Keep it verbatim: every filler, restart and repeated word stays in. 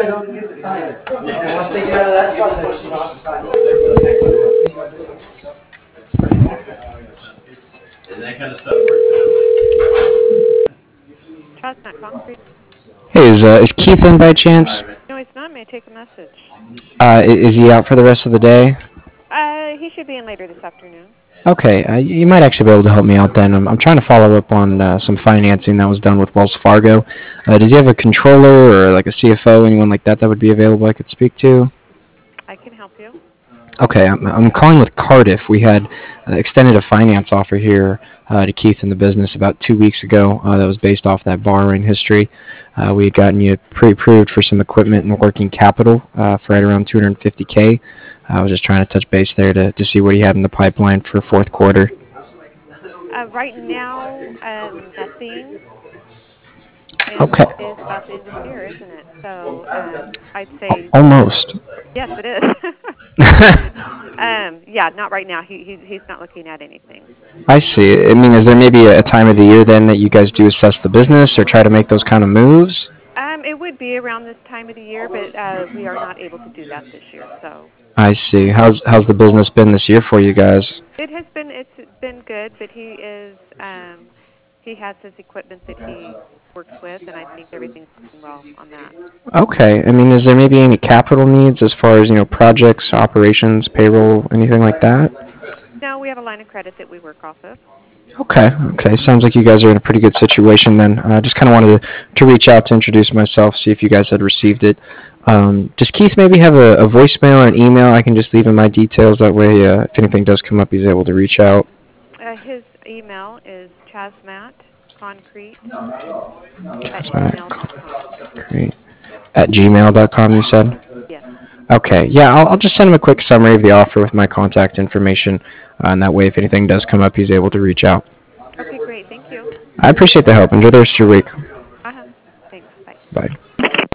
Once they get out of that subject, you don't have to sign And that kind of stuff works out. Chestnut Concrete. Hey, is, uh, is Keith in by chance? No, he's not. May I take a message? Uh, i- is he out for the rest of the day? Uh, he should be in later this afternoon. Okay, uh, you might actually be able to help me out then. I'm, I'm trying to follow up on uh, some financing that was done with Wells Fargo. Uh, does he have a controller or like a C F O, anyone like that that would be available I could speak to? I can help you. Okay, I'm, I'm calling with Cardiff. We had uh, extended a finance offer here uh, to Keith in the business about two weeks ago uh, that was based off that borrowing history. Uh, we had gotten you pre-approved for some equipment and working capital uh, for right around two hundred fifty K. I was just trying to touch base there to, to see what he had in the pipeline for fourth quarter. Uh, right now, um, nothing. And Okay. it is about the end of the year, isn't it? So um, I'd say Almost. yes, it is. um, yeah, not right now. He, he he's not looking at anything. I see. I mean, is there maybe a time of the year then that you guys do assess the business or try to make those kind of moves? Um, it would be around this time of the year, but uh, we are not able to do that this year. So I see. How's how's the business been this year for you guys? it has been it's been good, but he is um, he has his equipment that he works with, and I think everything's going well on that. Okay. I mean, is there maybe any capital needs as far as, you know, projects, operations, payroll, anything like that? No, we have a line of credit that we work off of. Okay. Okay. Sounds like you guys are in a pretty good situation then. I uh, just kind of wanted to, to reach out to introduce myself, see if you guys had received it. Um, does Keith maybe have a, a voicemail or an email I can just leave him my details? That way, uh, if anything does come up, he's able to reach out. Uh, his email is chasmatconcrete at gmail dot com. Concrete at gmail dot com, you said? Yes. Okay, yeah, I'll, I'll just send him a quick summary of the offer with my contact information, uh, and that way, if anything does come up, he's able to reach out. Okay, great. Thank you. I appreciate the help. Enjoy the rest of your week. Uh-huh. Thanks. Bye. Bye.